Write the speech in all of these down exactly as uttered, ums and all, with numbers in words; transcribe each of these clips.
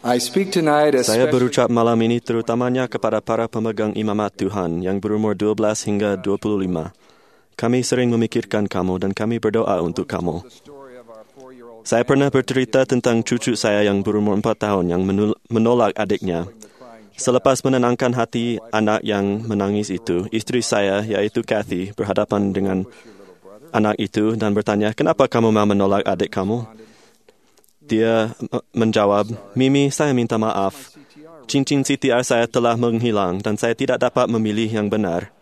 I speak tonight Saya especially berucap malam ini terutamanya kepada para pemegang imamat Tuhan yang berumur dua belas hingga dua puluh lima. Kami sering memikirkan kamu dan kami berdoa untuk kamu. Saya pernah bercerita tentang cucu saya yang berumur empat tahun yang menul- menolak adiknya. Selepas menenangkan hati anak yang menangis itu, istri saya, yaitu Kathy, berhadapan dengan anak itu dan bertanya, "Kenapa kamu mau menolak adik kamu?" Dia menjawab, "Mimi, saya minta maaf. Cincin C T R saya telah menghilang dan saya tidak dapat memilih yang benar.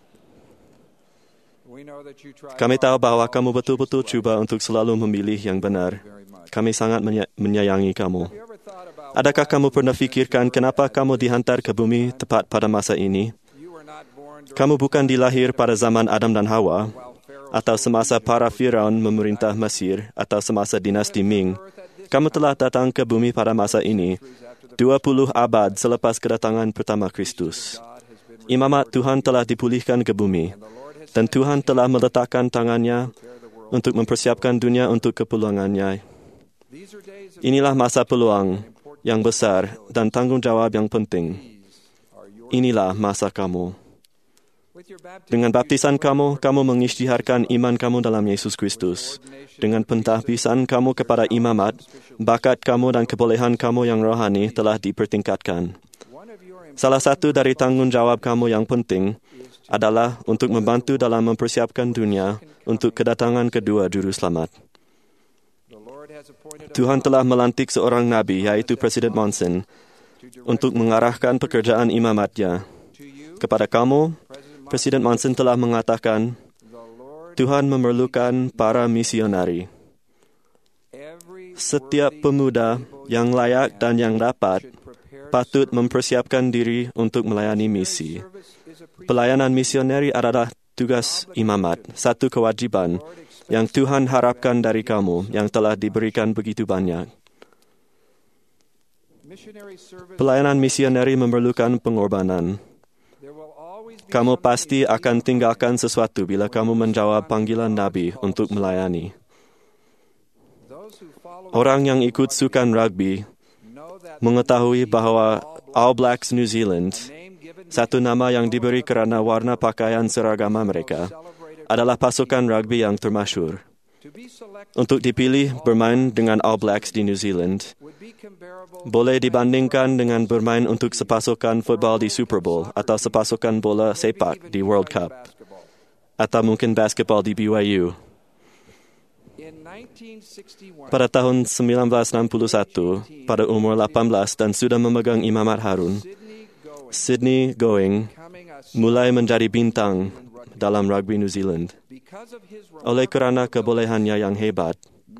Kami tahu bahawa kamu betul-betul cuba untuk selalu memilih yang benar. Kami sangat menyayangi kamu. Adakah kamu pernah fikirkan kenapa kamu dihantar ke bumi tepat pada masa ini? Kamu bukan dilahir pada zaman Adam dan Hawa, atau semasa para Firaun memerintah Mesir, atau semasa dinasti Ming. Kamu telah datang ke bumi pada masa ini, dua puluh abad selepas kedatangan pertama Kristus. Imamat Tuhan telah dipulihkan ke bumi, dan Tuhan telah meletakkan tangannya untuk mempersiapkan dunia untuk kepulangannya. Inilah masa peluang yang besar dan tanggungjawab yang penting. Inilah masa kamu. Dengan baptisan kamu, kamu mengisytiharkan iman kamu dalam Yesus Kristus. Dengan pentahbisan kamu kepada imamat, bakat kamu dan kebolehan kamu yang rohani telah dipertingkatkan. Salah satu dari tanggungjawab kamu yang penting adalah untuk membantu dalam mempersiapkan dunia untuk kedatangan kedua Juru Selamat. Tuhan telah melantik seorang Nabi, yaitu Presiden Monson, untuk mengarahkan pekerjaan imamatnya. Kepada kamu, Presiden Monson telah mengatakan, Tuhan memerlukan para misionari. Setiap pemuda yang layak dan yang dapat patut mempersiapkan diri untuk melayani misi. Pelayanan misioneri adalah tugas imamat, satu kewajiban yang Tuhan harapkan dari kamu yang telah diberikan begitu banyak. Pelayanan misioneri memerlukan pengorbanan. Kamu pasti akan tinggalkan sesuatu bila kamu menjawab panggilan Nabi untuk melayani. Orang yang ikut sukan rugby mengetahui bahawa All Blacks New Zealand, satu nama yang diberi kerana warna pakaian seragama mereka, adalah pasukan rugby yang termasyur. Untuk dipilih bermain dengan All Blacks di New Zealand, boleh dibandingkan dengan bermain untuk sepasukan futbol di Super Bowl atau sepasukan bola sepak di World Cup, atau mungkin basketball di B Y U. Pada tahun sembilan belas enam puluh satu, pada umur lapan belas dan sudah memegang imamat Harun, Sydney Going mulai menjadi bintang dalam rugby New Zealand. Oleh kerana kebolehannya yang hebat,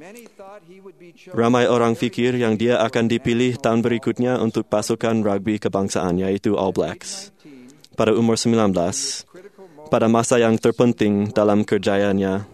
ramai orang fikir yang dia akan dipilih tahun berikutnya untuk pasukan rugby kebangsaan, yaitu All Blacks. Pada umur sembilan belas, pada masa yang terpenting dalam kerjaannya,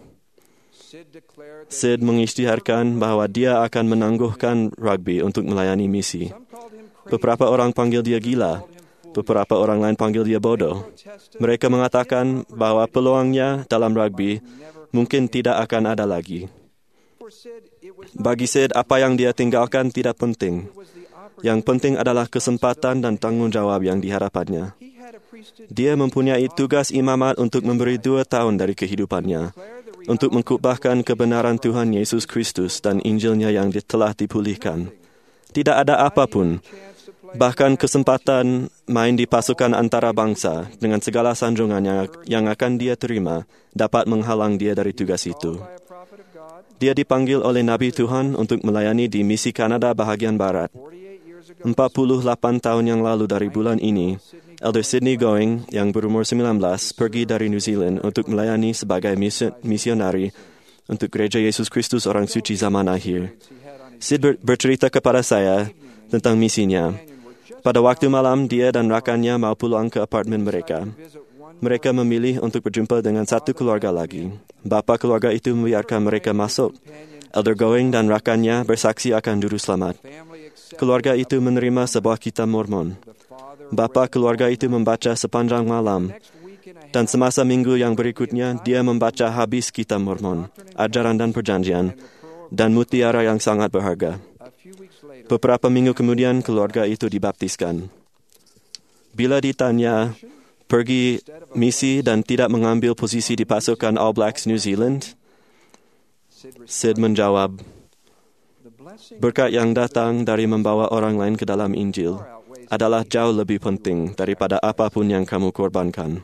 Sid mengisytiharkan bahawa dia akan menangguhkan rugby untuk melayani misi. Beberapa orang panggil dia gila, beberapa orang lain panggil dia bodoh. Mereka mengatakan bahawa peluangnya dalam rugby mungkin tidak akan ada lagi. Bagi Sid, apa yang dia tinggalkan tidak penting. Yang penting adalah kesempatan dan tanggungjawab yang dihadapannya. Dia mempunyai tugas imamat untuk memberi dua tahun dari kehidupannya, untuk mengkhotbahkan kebenaran Tuhan Yesus Kristus dan Injilnya yang telah dipulihkan. Tidak ada apapun, bahkan kesempatan main di pasukan antarabangsa dengan segala sanjungan yang, yang akan dia terima, dapat menghalang dia dari tugas itu. Dia dipanggil oleh Nabi Tuhan untuk melayani di misi Kanada bahagian barat. empat puluh lapan tahun yang lalu dari bulan ini, Elder Sydney Going yang berumur sembilan belas pergi dari New Zealand untuk melayani sebagai misionari untuk Gereja Yesus Kristus Orang Suci Zaman Akhir. Sid ber- bercerita kepada saya tentang misinya. Pada waktu malam, dia dan rakannya mau pulang ke apartmen mereka. Mereka memilih untuk berjumpa dengan satu keluarga lagi. Bapa keluarga itu membiarkan mereka masuk. Elder Going dan rakannya bersaksi akan Juru Selamat. Keluarga itu menerima sebuah kitab Mormon. Bapa keluarga itu membaca sepanjang malam. Dan semasa minggu yang berikutnya, dia membaca habis kitab Mormon, ajaran dan perjanjian, dan mutiara yang sangat berharga. Beberapa minggu kemudian, keluarga itu dibaptiskan. Bila ditanya pergi misi dan tidak mengambil posisi di pasukan All Blacks New Zealand, Sid menjawab, berkat yang datang dari membawa orang lain ke dalam Injil adalah jauh lebih penting daripada apapun yang kamu korbankan.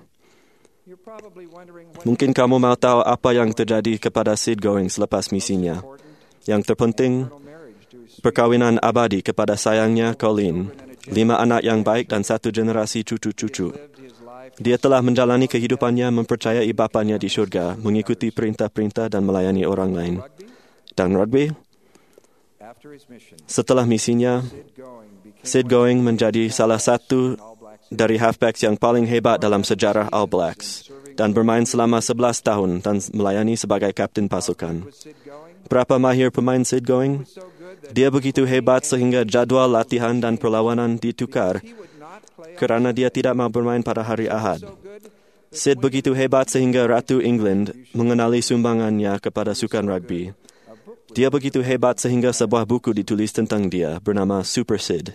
Mungkin kamu mau tahu apa yang terjadi kepada Sid Going selepas misinya. Yang terpenting, perkawinan abadi kepada sayangnya Colleen, lima anak yang baik dan satu generasi cucu-cucu. Dia telah menjalani kehidupannya mempercayai bapanya di syurga, mengikuti perintah-perintah dan melayani orang lain. Dan rugby, setelah misinya, Sid Going menjadi salah satu dari halfbacks yang paling hebat dalam sejarah All Blacks dan bermain selama sebelas tahun dan melayani sebagai kapten pasukan. Berapa mahir pemain Sid Going? Dia begitu hebat sehingga jadual latihan dan perlawanan ditukar kerana dia tidak mau bermain pada hari Ahad. Sid begitu hebat sehingga Ratu England mengenali sumbangannya kepada sukan rugby. Dia begitu hebat sehingga sebuah buku ditulis tentang dia bernama Super Sid.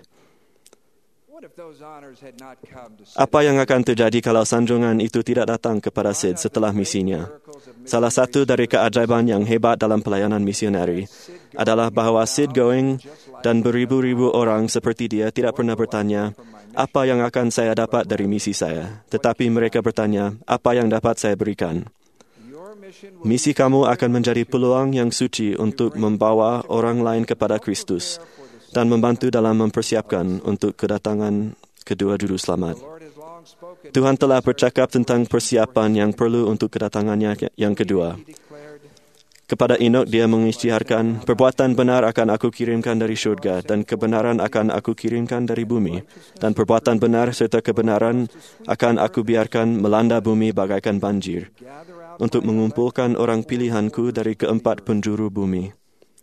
Apa yang akan terjadi kalau sanjungan itu tidak datang kepada Sid setelah misinya? Salah satu dari keajaiban yang hebat dalam pelayanan misioneri adalah bahawa Sid Going dan beribu-ribu orang seperti dia tidak pernah bertanya, apa yang akan saya dapat dari misi saya? Tetapi mereka bertanya, apa yang dapat saya berikan? Misi kamu akan menjadi peluang yang suci untuk membawa orang lain kepada Kristus dan membantu dalam mempersiapkan untuk kedatangan kedua juru selamat. Tuhan telah bercakap tentang persiapan yang perlu untuk kedatangannya yang kedua. Kepada Enoch dia mengisytiharkan, perbuatan benar akan aku kirimkan dari syurga dan kebenaran akan aku kirimkan dari bumi. Dan perbuatan benar serta kebenaran akan aku biarkan melanda bumi bagaikan banjir untuk mengumpulkan orang pilihanku dari keempat penjuru bumi.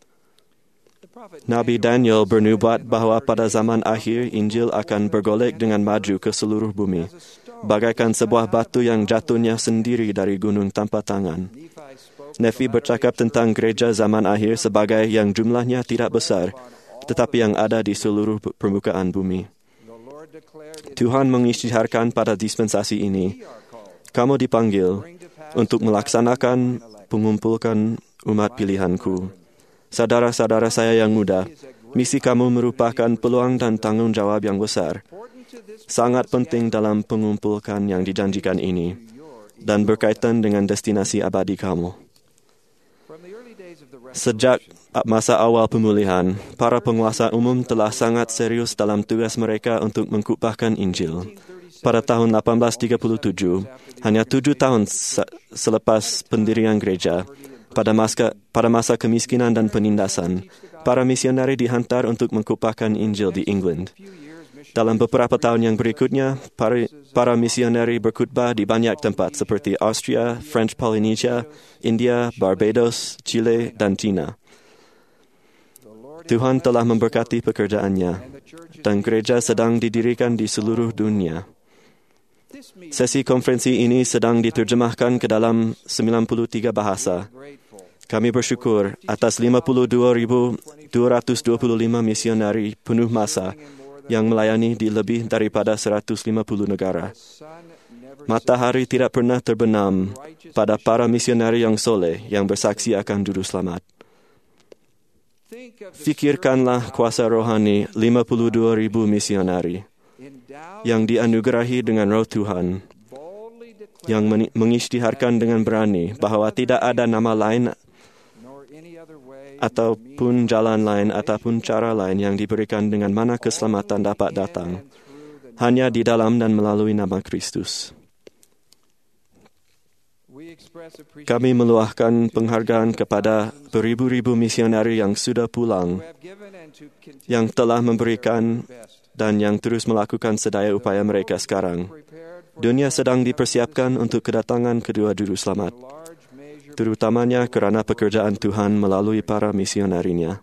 Nabi Daniel bernubuat bahawa pada zaman akhir Injil akan bergolek dengan maju ke seluruh bumi, bagaikan sebuah batu yang jatuhnya sendiri dari gunung tanpa tangan. Nefi bercakap tentang gereja zaman akhir sebagai yang jumlahnya tidak besar, tetapi yang ada di seluruh permukaan bumi. Tuhan mengisytiharkan pada dispensasi ini, kamu dipanggil untuk melaksanakan pengumpulkan umat pilihanku. Saudara-saudara saya yang muda, misi kamu merupakan peluang dan tanggungjawab yang besar. Sangat penting dalam pengumpulkan yang dijanjikan ini dan berkaitan dengan destinasi abadi kamu. Sejak masa awal pemulihan, para penguasa umum telah sangat serius dalam tugas mereka untuk mengkubahkan Injil. Pada tahun lapan belas tiga puluh tujuh, hanya tujuh tahun selepas pendirian gereja, pada masa, pada masa kemiskinan dan penindasan, para misionari dihantar untuk mengkubahkan Injil di England. Dalam beberapa tahun yang berikutnya, para, para misionari berkhutbah di banyak tempat seperti Austria, French Polynesia, India, Barbados, Chile, dan China. Tuhan telah memberkati pekerjaannya, dan gereja sedang didirikan di seluruh dunia. Sesi konferensi ini sedang diterjemahkan ke dalam sembilan puluh tiga bahasa. Kami bersyukur atas lima puluh dua ribu dua ratus dua puluh lima misionari penuh masa yang melayani di lebih daripada seratus lima puluh negara. Matahari tidak pernah terbenam pada para misionari yang soleh yang bersaksi akan juru selamat. Fikirkanlah kuasa rohani lima puluh dua ribu misionari yang dianugerahi dengan roh Tuhan, yang mengisytiharkan dengan berani bahawa tidak ada nama lain ataupun jalan lain ataupun cara lain yang diberikan dengan mana keselamatan dapat datang, hanya di dalam dan melalui nama Kristus. Kami meluahkan penghargaan kepada beribu-ribu misionari yang sudah pulang, yang telah memberikan dan yang terus melakukan sedaya upaya mereka sekarang. Dunia sedang dipersiapkan untuk kedatangan kedua juru selamat, terutamanya kerana pekerjaan Tuhan melalui para misionarinya.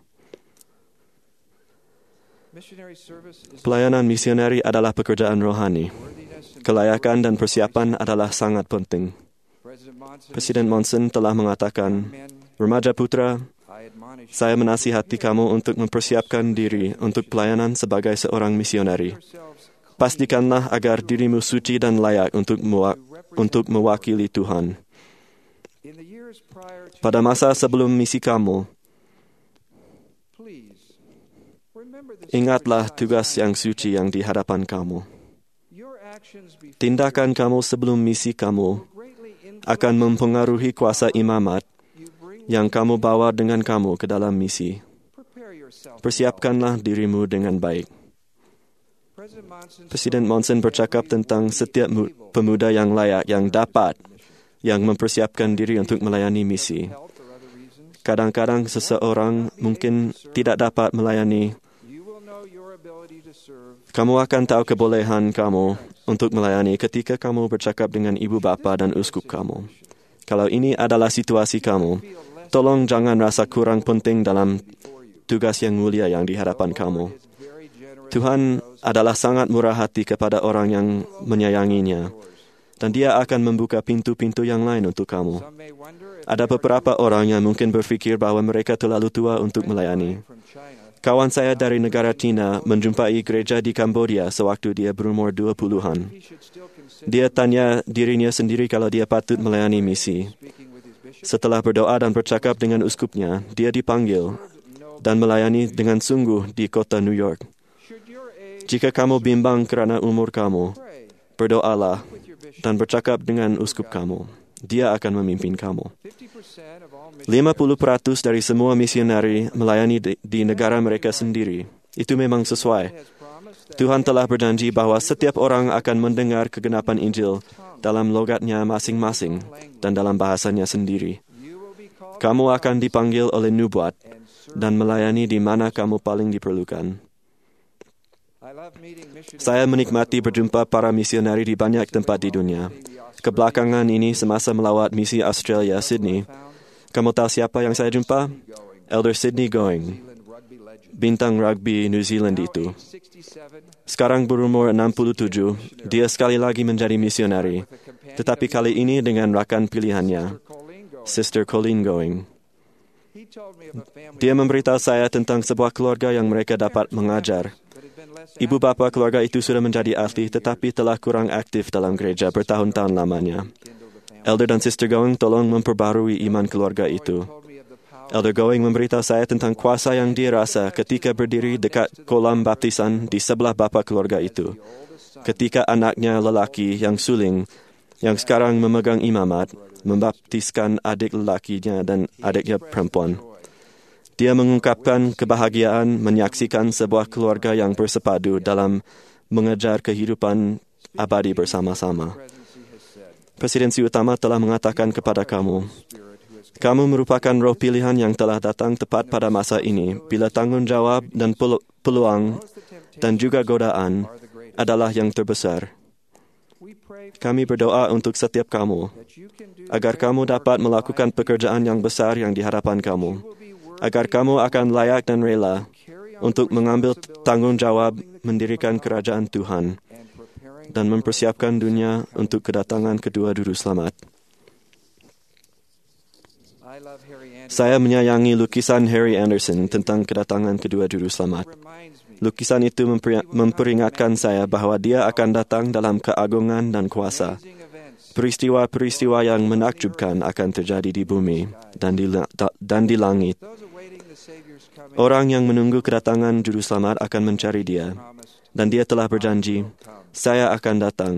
Pelayanan misionari adalah pekerjaan rohani. Kelayakan dan persiapan adalah sangat penting. Presiden Monson telah mengatakan, remaja putra, Saya menasihati kamu untuk mempersiapkan diri untuk pelayanan sebagai seorang misionari. Pastikanlah agar dirimu suci dan layak untuk mewa- untuk mewakili Tuhan. Pada masa sebelum misi kamu, ingatlah tugas yang suci yang di hadapan kamu. Tindakan kamu sebelum misi kamu akan mempengaruhi kuasa imamat yang kamu bawa dengan kamu ke dalam misi. Persiapkanlah dirimu dengan baik. Presiden Monson bercakap tentang setiap pemuda yang layak, yang dapat, yang mempersiapkan diri untuk melayani misi. Kadang-kadang seseorang mungkin tidak dapat melayani. Kamu akan tahu kebolehan kamu untuk melayani ketika kamu bercakap dengan ibu bapa dan uskup kamu. Kalau ini adalah situasi kamu, tolong jangan rasa kurang penting dalam tugas yang mulia yang di hadapan kamu. Tuhan adalah sangat murah hati kepada orang yang menyayanginya, dan Dia akan membuka pintu-pintu yang lain untuk kamu. Ada beberapa orang yang mungkin berfikir bahwa mereka terlalu tua untuk melayani. Kawan saya dari negara China menjumpai gereja di Kambodia sewaktu dia berumur dua puluhan. Dia tanya dirinya sendiri kalau dia patut melayani misi. Setelah berdoa dan bercakap dengan uskupnya, dia dipanggil dan melayani dengan sungguh di kota New York. Jika kamu bimbang kerana umur kamu, berdoalah dan bercakap dengan uskup kamu. Dia akan memimpin kamu. lima puluh peratus dari semua misionari melayani di, di negara mereka sendiri. Itu memang sesuai. Tuhan telah berjanji bahwa setiap orang akan mendengar kegenapan Injil dalam logatnya masing-masing dan dalam bahasanya sendiri. Kamu akan dipanggil oleh nubuat dan melayani di mana kamu paling diperlukan. Saya menikmati berjumpa para misionari di banyak tempat di dunia. Kebelakangan ini semasa melawat misi Australia, Sydney, kamu tahu siapa yang saya jumpa? Elder Sydney Going, bintang rugby New Zealand itu. Sekarang berumur enam puluh tujuh, dia sekali lagi menjadi misionari, tetapi kali ini dengan rakan pilihannya, Sister Colleen Going. Dia memberitahu saya tentang sebuah keluarga yang mereka dapat mengajar. Ibu bapa keluarga itu sudah menjadi ahli tetapi telah kurang aktif dalam gereja bertahun-tahun lamanya. Elder dan Sister Going tolong memperbarui iman keluarga itu. Elder Going memberitahu saya tentang kuasa yang dia rasa ketika berdiri dekat kolam baptisan di sebelah bapa keluarga itu. Ketika anaknya lelaki yang suling, yang sekarang memegang imamat, membaptiskan adik lelakinya dan adiknya perempuan. Dia mengungkapkan kebahagiaan menyaksikan sebuah keluarga yang bersepadu dalam mengejar kehidupan abadi bersama-sama. Presidensi utama telah mengatakan kepada kamu, kamu merupakan roh pilihan yang telah datang tepat pada masa ini, bila tanggungjawab dan peluang dan juga godaan adalah yang terbesar. Kami berdoa untuk setiap kamu, agar kamu dapat melakukan pekerjaan yang besar yang di hadapan kamu, agar kamu akan layak dan rela untuk mengambil tanggungjawab mendirikan kerajaan Tuhan dan mempersiapkan dunia untuk kedatangan kedua juru selamat. Saya menyayangi lukisan Harry Anderson tentang kedatangan kedua juru selamat. Lukisan itu memperingatkan saya bahawa dia akan datang dalam keagungan dan kuasa. Peristiwa-peristiwa yang menakjubkan akan terjadi di bumi dan di, dan di langit. Orang yang menunggu kedatangan juru selamat akan mencari dia, dan dia telah berjanji, saya akan datang.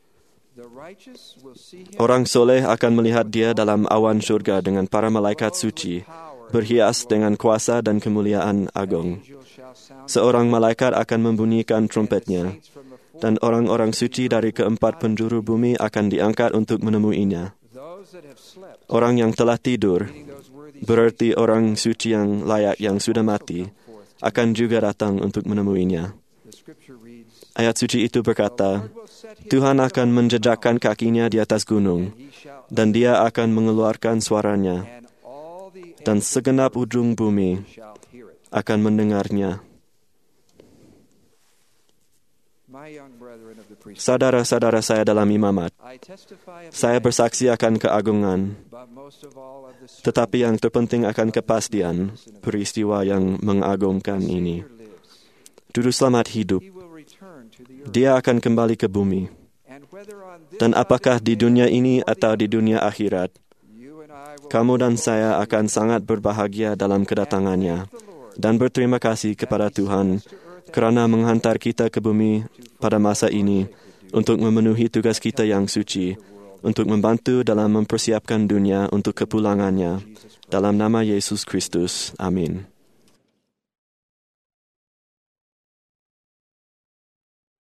Orang soleh akan melihat dia dalam awan syurga dengan para malaikat suci, berhias dengan kuasa dan kemuliaan agung. Seorang malaikat akan membunyikan trumpetnya, dan orang-orang suci dari keempat penjuru bumi akan diangkat untuk menemuinya. Orang yang telah tidur, berarti orang suci yang layak yang sudah mati, akan juga datang untuk menemuinya. Ayat suci itu berkata, Tuhan akan menjejakkan kakinya di atas gunung, dan dia akan mengeluarkan suaranya, dan segenap ujung bumi akan mendengarnya. Saudara-saudara saya dalam imamat, saya bersaksi akan keagungan, tetapi yang terpenting akan kepastian peristiwa yang mengagumkan ini. Juru Selamat hidup. Dia akan kembali ke bumi. Dan apakah di dunia ini atau di dunia akhirat, kamu dan saya akan sangat berbahagia dalam kedatangannya dan berterima kasih kepada Tuhan kerana menghantar kita ke bumi pada masa ini untuk memenuhi tugas kita yang suci, untuk membantu dalam mempersiapkan dunia untuk kepulangannya. Dalam nama Yesus Kristus. Amin.